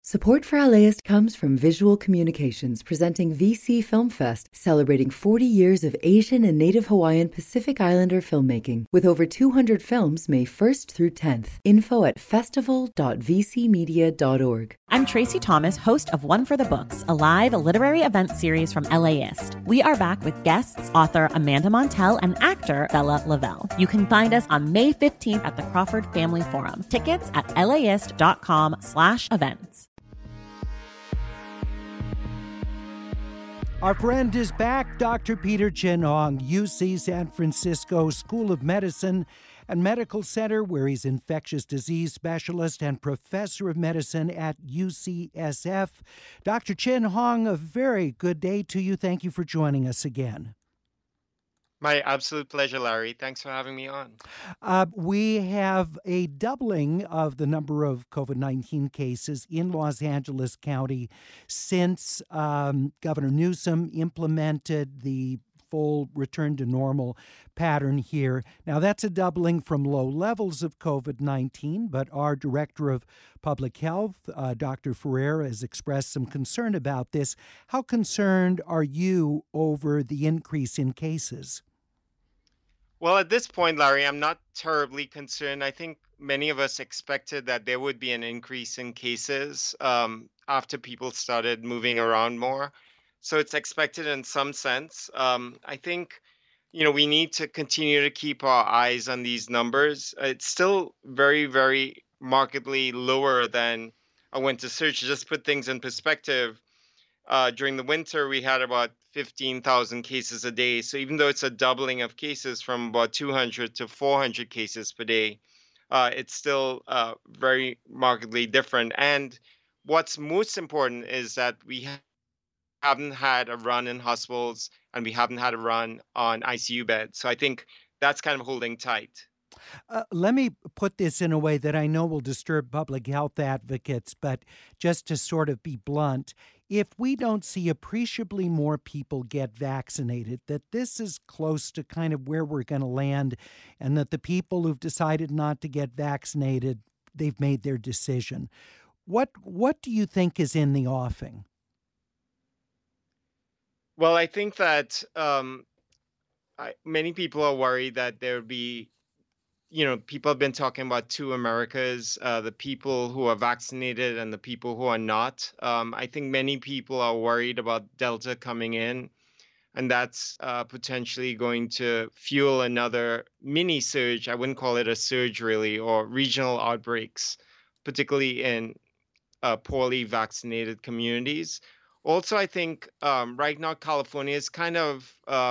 Support for LAist comes from Visual Communications presenting VC Film Fest, celebrating 40 years of Asian and Native Hawaiian Pacific Islander filmmaking, with over 200 films May 1st through 10th. Info at festival.vcmedia.org. I'm Tracy Thomas, host of One for the Books, a live literary event series from LAist. We are back with guests, author Amanda Montell and actor Bella Lavelle. You can find us on May 15th at the Crawford Family Forum. Tickets at laist.com/events. Our friend is back, Dr. Peter Chin Hong, UC San Francisco School of Medicine and Medical Center, where he's infectious disease specialist and professor of medicine at UCSF. Dr. Chin Hong, a very good day to you. Thank you for joining us again. My absolute pleasure, Larry. Thanks for having me on. We have a doubling of the number of COVID-19 cases in Los Angeles County since Governor Newsom implemented the full return to normal pattern here. Now, that's a doubling from low levels of COVID-19, but our Director of Public Health, Dr. Ferrer, has expressed some concern about this. How concerned are you over the increase in cases? Well, at this point, Larry, I'm not terribly concerned. I think many of us expected that there would be an increase in cases after people started moving around more. So it's expected in some sense. I think, we need to continue to keep our eyes on these numbers. It's still very, very markedly lower than a winter surge. To just put things in perspective, during the winter, we had about 15,000 cases a day. So even though it's a doubling of cases from about 200 to 400 cases per day, it's still very markedly different. And what's most important is that we haven't had a run in hospitals and we haven't had a run on ICU beds. So I think that's kind of holding tight. Let me put this in a way that I know will disturb public health advocates, but just to sort of be blunt, if we don't see appreciably more people get vaccinated, that this is close to kind of where we're going to land, and that the people who've decided not to get vaccinated, they've made their decision. What do you think is in the offing? Well, I think that many people are worried that there will be people have been talking about two Americas, the people who are vaccinated and the people who are not. I think many people are worried about Delta coming in, and that's potentially going to fuel another mini surge. I wouldn't call it a surge really, or regional outbreaks, particularly in poorly vaccinated communities. Also, I think right now California is kind of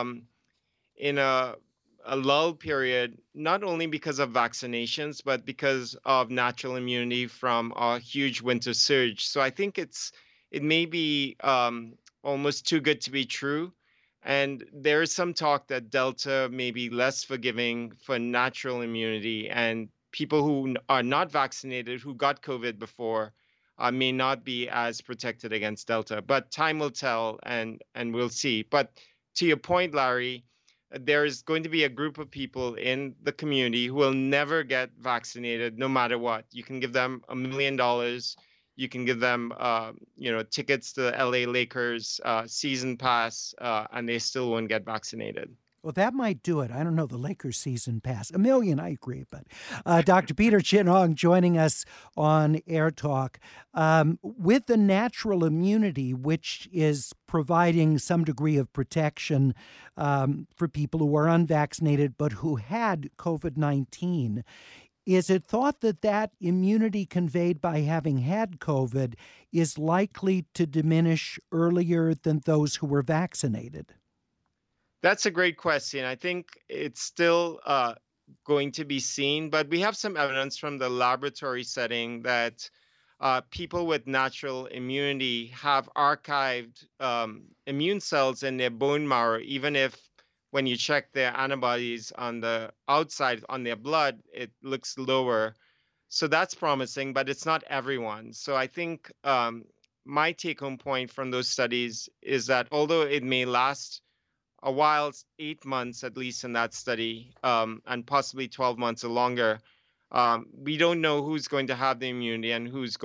in a lull period, not only because of vaccinations, but because of natural immunity from a huge winter surge. So I think it may be almost too good to be true. And there is some talk that Delta may be less forgiving for natural immunity, and people who are not vaccinated, who got COVID before, may not be as protected against Delta. But time will tell, and we'll see. But to your point, Larry, there is going to be a group of people in the community who will never get vaccinated no matter what. You can give them $1 million. You can give them, tickets to the LA Lakers season pass, and they still won't get vaccinated. Well, that might do it. I don't know, the Lakers season pass. $1 million, I agree. But Dr. Peter Chin Hong joining us on Air Talk. With the natural immunity, which is providing some degree of protection for people who are unvaccinated but who had COVID-19, is it thought that that immunity conveyed by having had COVID is likely to diminish earlier than those who were vaccinated? That's a great question. I think it's still going to be seen, but we have some evidence from the laboratory setting that people with natural immunity have archived immune cells in their bone marrow, even if when you check their antibodies on the outside on their blood, it looks lower. So that's promising, but it's not everyone. So I think my take-home point from those studies is that although it may last a while, 8 months at least in that study, and possibly 12 months or longer, we don't know who's going to have the immunity and who's going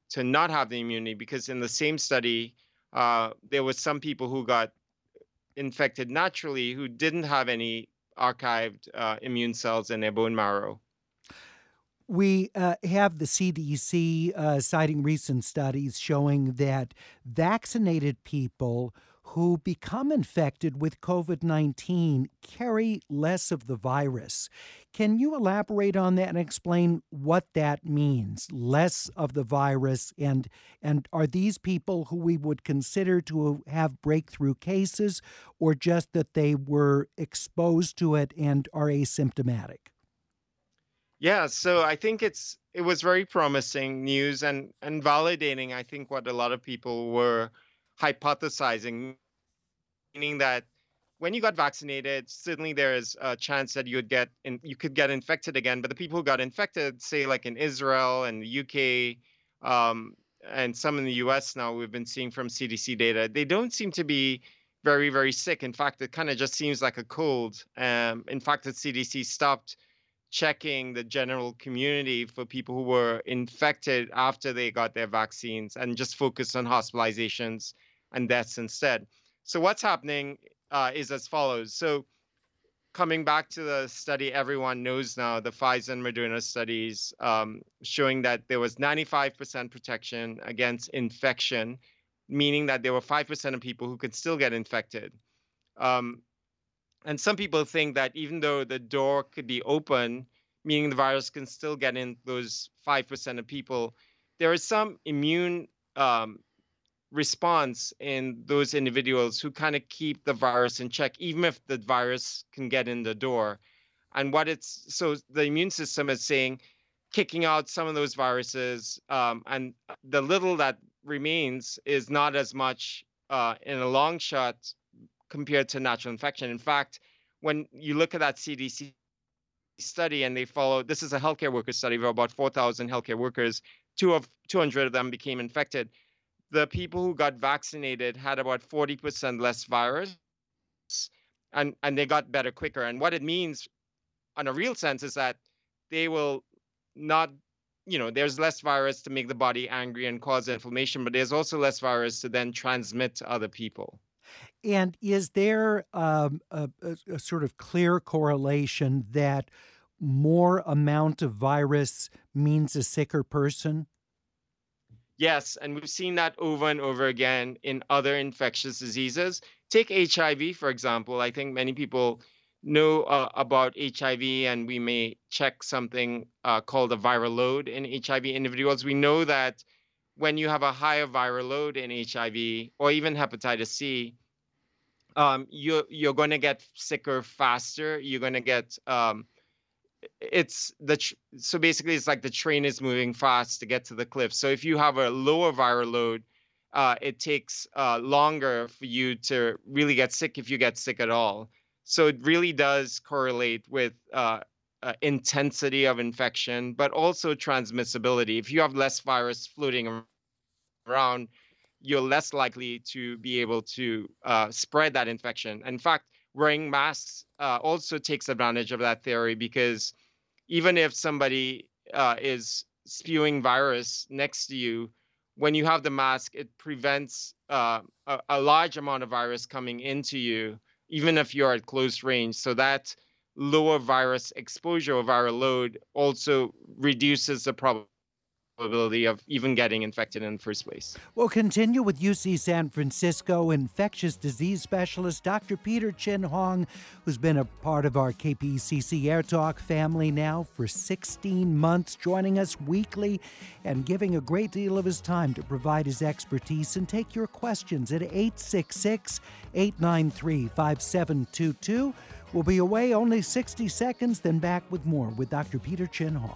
to not have the immunity, because in the same study, there was some people who got infected naturally who didn't have any archived immune cells in their bone marrow. We have the CDC citing recent studies showing that vaccinated people who become infected with COVID-19 carry less of the virus. Can you elaborate on that and explain what that means, less of the virus, and are these people who we would consider to have breakthrough cases, or just that they were exposed to it and are asymptomatic? Yeah, so I think it was very promising news and validating, I think, what a lot of people were hypothesizing, meaning that when you got vaccinated, certainly there is a chance that you could get infected again. But the people who got infected, say like in Israel and the UK, and some in the US now, we've been seeing from CDC data, they don't seem to be very, very sick. In fact, it kind of just seems like a cold. In fact, the CDC stopped checking the general community for people who were infected after they got their vaccines and just focused on hospitalizations and deaths instead. So what's happening is as follows. So coming back to the study everyone knows now, the Pfizer and Moderna studies, showing that there was 95% protection against infection, meaning that there were 5% of people who could still get infected. And some people think that even though the door could be open, meaning the virus can still get in those 5% of people, there is some immune response in those individuals who kind of keep the virus in check, even if the virus can get in the door. And so the immune system is saying, kicking out some of those viruses, and the little that remains is not as much in a long shot compared to natural infection. In fact, when you look at that CDC study and this is a healthcare worker study of about 4,000 healthcare workers, 200 of them became infected. The people who got vaccinated had about 40% less virus, and they got better quicker. And what it means on a real sense is that they will not, there's less virus to make the body angry and cause inflammation, but there's also less virus to then transmit to other people. And is there a sort of clear correlation that more amount of virus means a sicker person? Yes, and we've seen that over and over again in other infectious diseases. Take HIV, for example. I think many people know about HIV, and we may check something called a viral load in HIV individuals. We know that when you have a higher viral load in HIV or even hepatitis C, you're going to get sicker faster. You're going to get so basically it's like the train is moving fast to get to the cliff. So if you have a lower viral load, it takes longer for you to really get sick, if you get sick at all. So it really does correlate with intensity of infection, but also transmissibility. If you have less virus floating around, you're less likely to be able to spread that infection. In fact, wearing masks also takes advantage of that theory, because even if somebody is spewing virus next to you, when you have the mask, it prevents a large amount of virus coming into you, even if you're at close range. So that lower virus exposure or viral load also reduces the probability of even getting infected in the first place. We'll continue with UC San Francisco infectious disease specialist Dr. Peter Chin Hong, who's been a part of our KPCC Air Talk family now for 16 months, joining us weekly and giving a great deal of his time to provide his expertise and take your questions at 866-893-5722. We'll be away only 60 seconds, then back with more with Dr. Peter Chin Hong.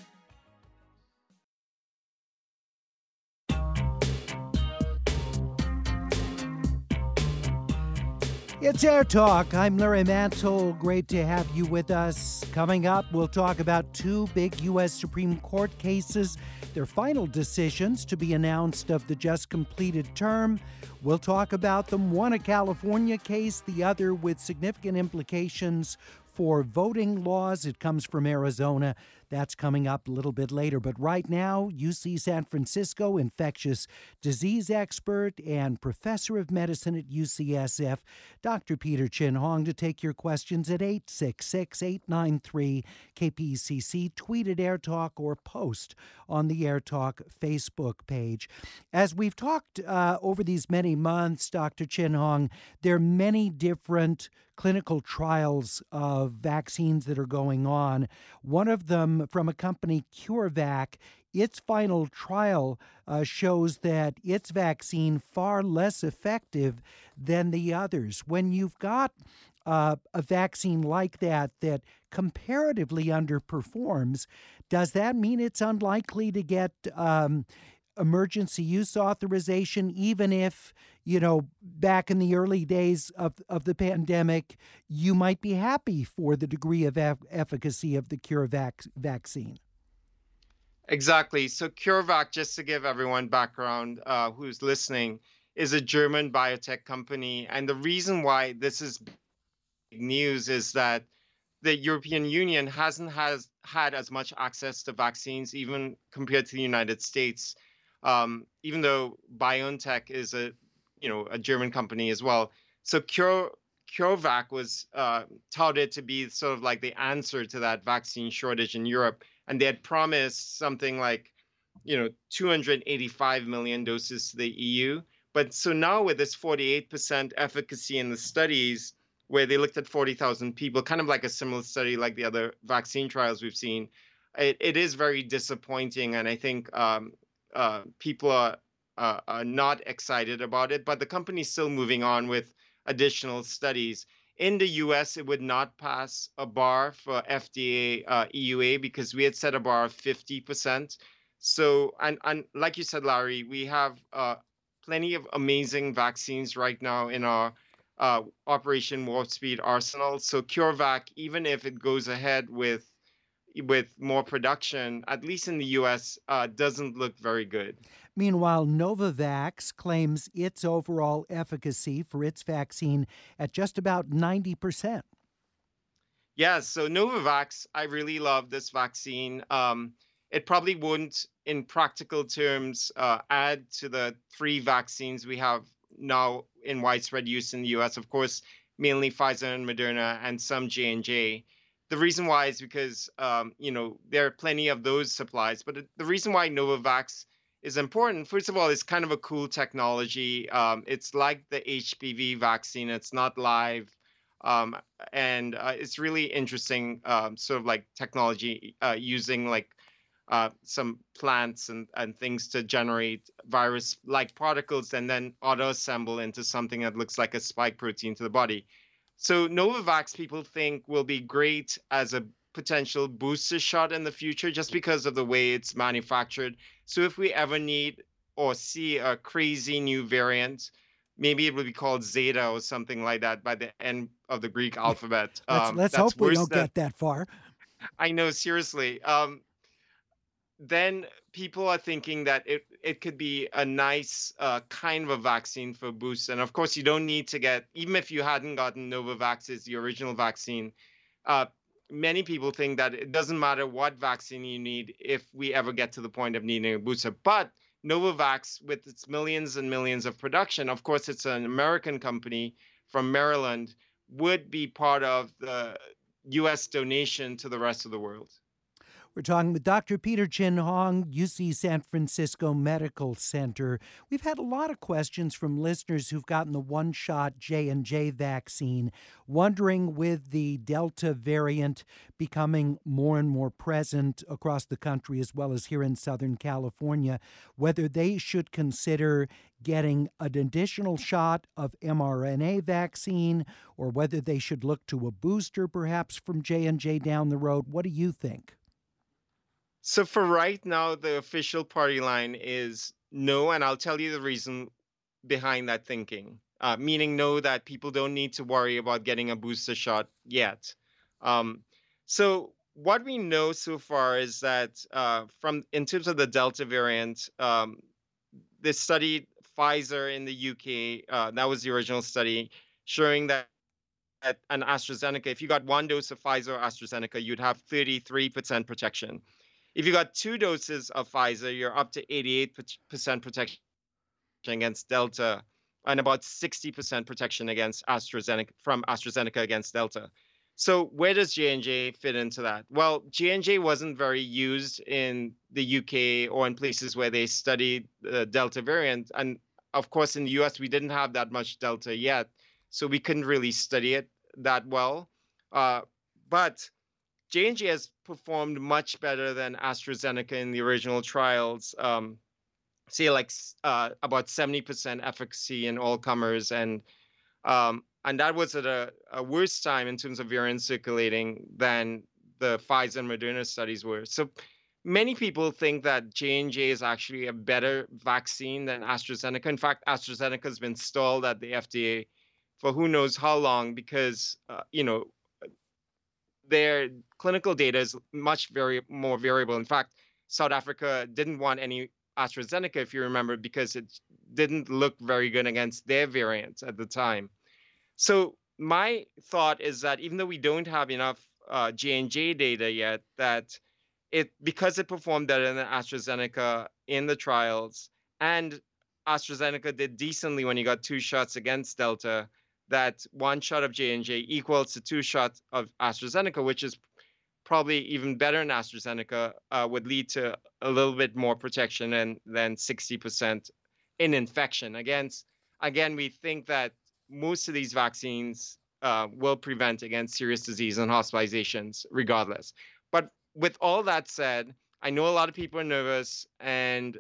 It's Air Talk. I'm Larry Mantle. Great to have you with us. Coming up, we'll talk about two big U.S. Supreme Court cases, their final decisions to be announced of the just completed term. We'll talk about them, one a California case, the other with significant implications for voting laws. It comes from Arizona. That's coming up a little bit later. But right now, UC San Francisco infectious disease expert and professor of medicine at UCSF, Dr. Peter Chin Hong, to take your questions at 866-893-KPCC. Tweet at AirTalk or post on the AirTalk Facebook page. As we've talked over these many months, Dr. Chin Hong, there are many different clinical trials of vaccines that are going on. One of them from a company, CureVac, its final trial shows that its vaccine far less effective than the others. When you've got a vaccine like that that comparatively underperforms, does that mean it's unlikely to get emergency use authorization, even if, back in the early days of the pandemic, you might be happy for the degree of efficacy of the CureVac vaccine? Exactly. So CureVac, just to give everyone background who's listening, is a German biotech company. And the reason why this is big news is that the European Union hasn't had as much access to vaccines, even compared to the United States, even though BioNTech is a German company as well. So CureVac was touted to be sort of like the answer to that vaccine shortage in Europe. And they had promised something like, 285 million doses to the EU. But so now with this 48% efficacy in the studies, where they looked at 40,000 people, kind of like a similar study like the other vaccine trials we've seen, it is very disappointing. And I think people are not excited about it. But the company's still moving on with additional studies. In the US, it would not pass a bar for FDA EUA because we had set a bar of 50%. So, and like you said, Larry, we have plenty of amazing vaccines right now in our Operation Warp Speed arsenal. So CureVac, even if it goes ahead with more production, at least in the US, doesn't look very good. Meanwhile, Novavax claims its overall efficacy for its vaccine at just about 90%. Yeah, so Novavax, I really love this vaccine. It probably won't, in practical terms, add to the 3 vaccines we have now in widespread use in the US. Of course, mainly Pfizer and Moderna and some J&J. The reason why is because, there are plenty of those supplies. But the reason why Novavax is important, first of all, it's kind of a cool technology. It's like the HPV vaccine. It's not live. And it's really interesting, sort of like technology using like some plants and things to generate virus-like particles and then auto-assemble into something that looks like a spike protein to the body. So Novavax, people think, will be great as a potential booster shot in the future just because of the way it's manufactured. So if we ever need or see a crazy new variant, maybe it will be called Zeta or something like that by the end of the Greek alphabet. Let's hope we don't get that far. I know, seriously. Then people are thinking that it could be a nice kind of a vaccine for boost. And of course, you don't need to get, even if you hadn't gotten Novavax, the original vaccine, many people think that it doesn't matter what vaccine you need if we ever get to the point of needing a booster. But Novavax, with its millions and millions of production, of course, it's an American company from Maryland, would be part of the U.S. donation to the rest of the world. We're talking with Dr. Peter Chin Hong, UC San Francisco Medical Center. We've had a lot of questions from listeners who've gotten the one-shot J&J vaccine, wondering with the Delta variant becoming more and more present across the country as well as here in Southern California, whether they should consider getting an additional shot of mRNA vaccine or whether they should look to a booster perhaps from J&J down the road. What do you think? So for right now, the official party line is no, and I'll tell you the reason behind that thinking, meaning no, that people don't need to worry about getting a booster shot yet. So what we know so far is that in terms of the Delta variant, they studied Pfizer in the UK. That was the original study showing that an AstraZeneca, if you got one dose of Pfizer or AstraZeneca, you'd have 33% protection. If you got two doses of Pfizer, you're up to 88% protection against Delta and about 60% protection against AstraZeneca from AstraZeneca against Delta. So where does J&J fit into that? Well, J&J wasn't very used in the UK or in places where they studied the Delta variant. And of course, in the US, we didn't have that much Delta yet. So we couldn't really study it that well. But J&J has performed much better than AstraZeneca in the original trials. Say like about 70% efficacy in all comers, and that was at a worse time in terms of variant circulating than the Pfizer and Moderna studies were. So many people think that J&J is actually a better vaccine than AstraZeneca. In fact, AstraZeneca has been stalled at the FDA for who knows how long because their clinical data is much more variable. In fact, South Africa didn't want any AstraZeneca, if you remember, because it didn't look very good against their variants at the time. So my thought is that even though we don't have enough J&J data yet, that because it performed better than AstraZeneca in the trials, and AstraZeneca did decently when you got two shots against Delta, that one shot of J&J equals to two shots of AstraZeneca, which is probably even better than AstraZeneca, would lead to a little bit more protection than 60% in infection. Again, we think that most of these vaccines will prevent against serious disease and hospitalizations regardless. But with all that said, I know a lot of people are nervous, and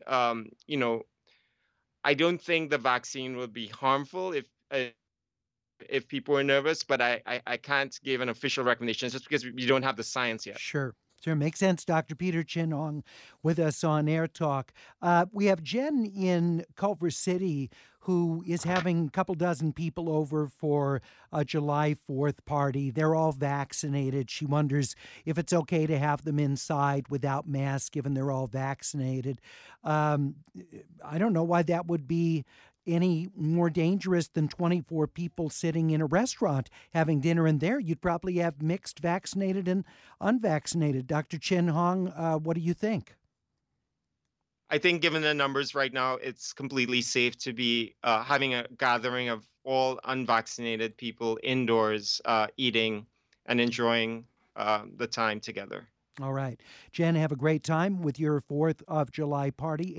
I don't think the vaccine will be harmful if people are nervous, but I can't give an official recommendation just because we don't have the science yet. Sure. Makes sense. Dr. Peter Chin-Hong with us on Air Talk. We have Jen in Culver City who is having a couple dozen people over for a July 4th party. They're all vaccinated. She wonders if it's okay to have them inside without masks, given they're all vaccinated. I don't know why that would be any more dangerous than 24 people sitting in a restaurant having dinner in there. You'd probably have mixed vaccinated and unvaccinated. Dr. Chin-Hong, what do you think? I think given the numbers right now, it's completely safe to be having a gathering of all unvaccinated people indoors, eating and enjoying the time together. All right. Jen, have a great time with your 4th of July party,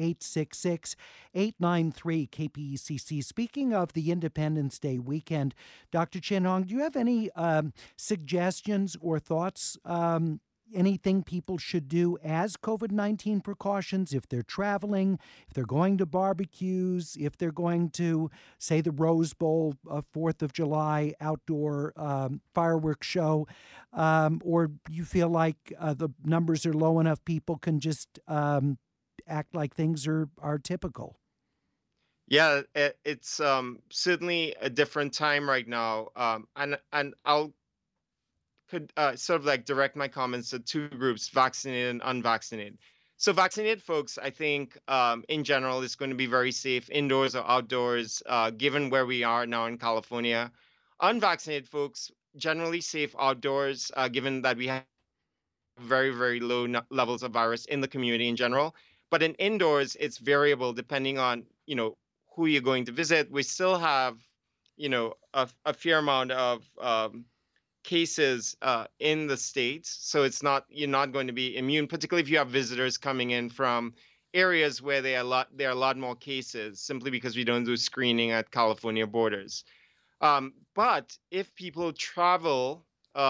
866-893-KPECC. Speaking of the Independence Day weekend, Dr. Chin-Hong, do you have any suggestions or thoughts, anything people should do as COVID-19 precautions if they're traveling, if they're going to barbecues, if they're going to, say, the Rose Bowl 4th of July outdoor fireworks show, or you feel like the numbers are low enough people can just act like things are typical? Yeah, it's certainly a different time right now, and I'll could sort of like direct my comments to two groups, vaccinated and unvaccinated. So vaccinated folks, I think in general, is going to be very safe indoors or outdoors, given where we are now in California. Unvaccinated folks, generally safe outdoors, given that we have very, very low levels of virus in the community in general. But in indoors, it's variable depending on, who you're going to visit. We still have, a fair amount of cases in the States. So you're not going to be immune, particularly if you have visitors coming in from areas where there are a lot more cases, simply because we don't do screening at California borders. But if people travel,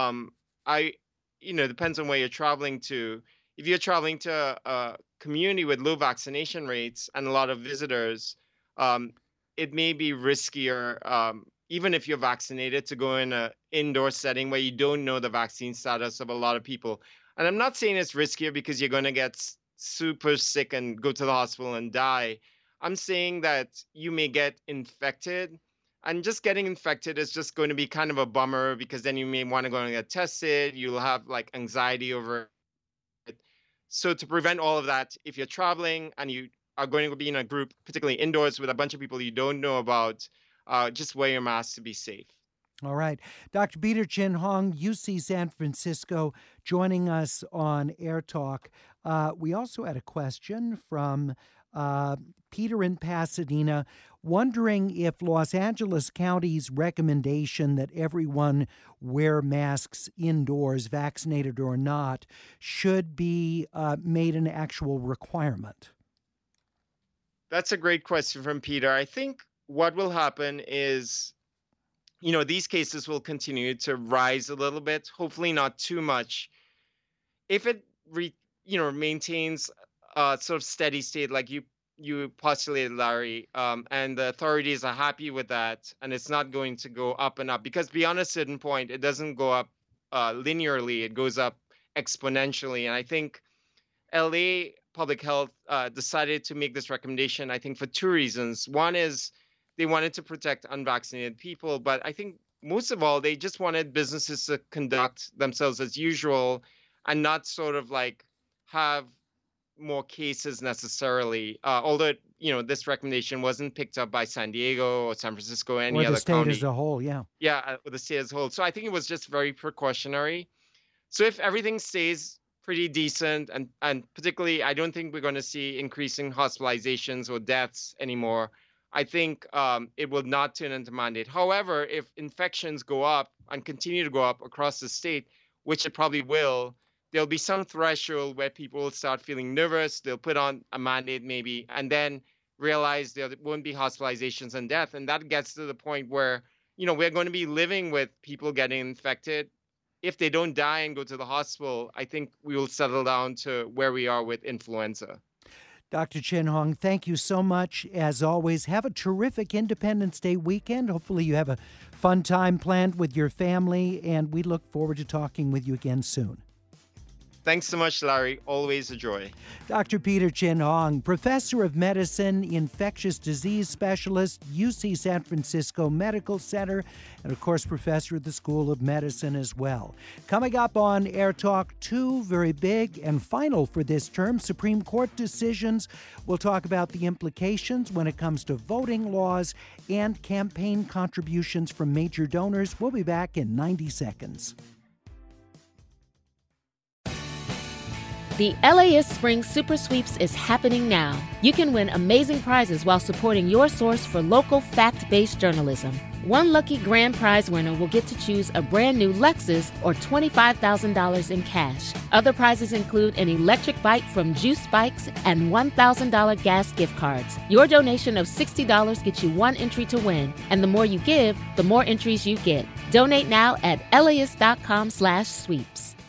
depends on where you're traveling to. If you're traveling to a community with low vaccination rates and a lot of visitors, it may be riskier, even if you're vaccinated, to go in an indoor setting where you don't know the vaccine status of a lot of people. And I'm not saying it's riskier because you're going to get super sick and go to the hospital and die. I'm saying that you may get infected, and just getting infected is just going to be kind of a bummer because then you may want to go and get tested. You'll have like anxiety over it. So to prevent all of that, if you're traveling and you are going to be in a group, particularly indoors with a bunch of people you don't know about, just wear your mask to be safe. All right. Dr. Peter Chin Hong, UC San Francisco, joining us on Air Talk. We also had a question from Peter in Pasadena, wondering if Los Angeles County's recommendation that everyone wear masks indoors, vaccinated or not, should be made an actual requirement. That's a great question from Peter. I think what will happen is, these cases will continue to rise a little bit, hopefully not too much. If it, maintains a sort of steady state like you postulated, Larry, and the authorities are happy with that, and it's not going to go up and up, because beyond a certain point, it doesn't go up linearly, it goes up exponentially. And I think LA Public Health decided to make this recommendation, I think, for two reasons. One is they wanted to protect unvaccinated people, but I think most of all, they just wanted businesses to conduct themselves as usual and not sort of like have more cases necessarily. Although, this recommendation wasn't picked up by San Diego or San Francisco or any other county. Or the state as a whole, yeah. Yeah, the state as a whole. So I think it was just very precautionary. So if everything stays pretty decent, and particularly, I don't think we're going to see increasing hospitalizations or deaths anymore. I think it will not turn into mandate. However, if infections go up and continue to go up across the state, which it probably will, there'll be some threshold where people will start feeling nervous. They'll put on a mandate maybe, and then realize there won't be hospitalizations and death. And that gets to the point where, we're going to be living with people getting infected. If they don't die and go to the hospital, I think we will settle down to where we are with influenza. Dr. Chin Hong, thank you so much. As always, have a terrific Independence Day weekend. Hopefully you have a fun time planned with your family, and we look forward to talking with you again soon. Thanks so much, Larry. Always a joy. Dr. Peter Chin Hong, professor of medicine, infectious disease specialist, UC San Francisco Medical Center, and of course, professor at the School of Medicine as well. Coming up on Air Talk, two very big and final for this term Supreme Court decisions. We'll talk about the implications when it comes to voting laws and campaign contributions from major donors. We'll be back in 90 seconds. The LAist Spring Super Sweeps is happening now. You can win amazing prizes while supporting your source for local fact-based journalism. One lucky grand prize winner will get to choose a brand new Lexus or $25,000 in cash. Other prizes include an electric bike from Juice Bikes and $1,000 gas gift cards. Your donation of $60 gets you one entry to win, and the more you give, the more entries you get. Donate now at LAist.com/sweeps.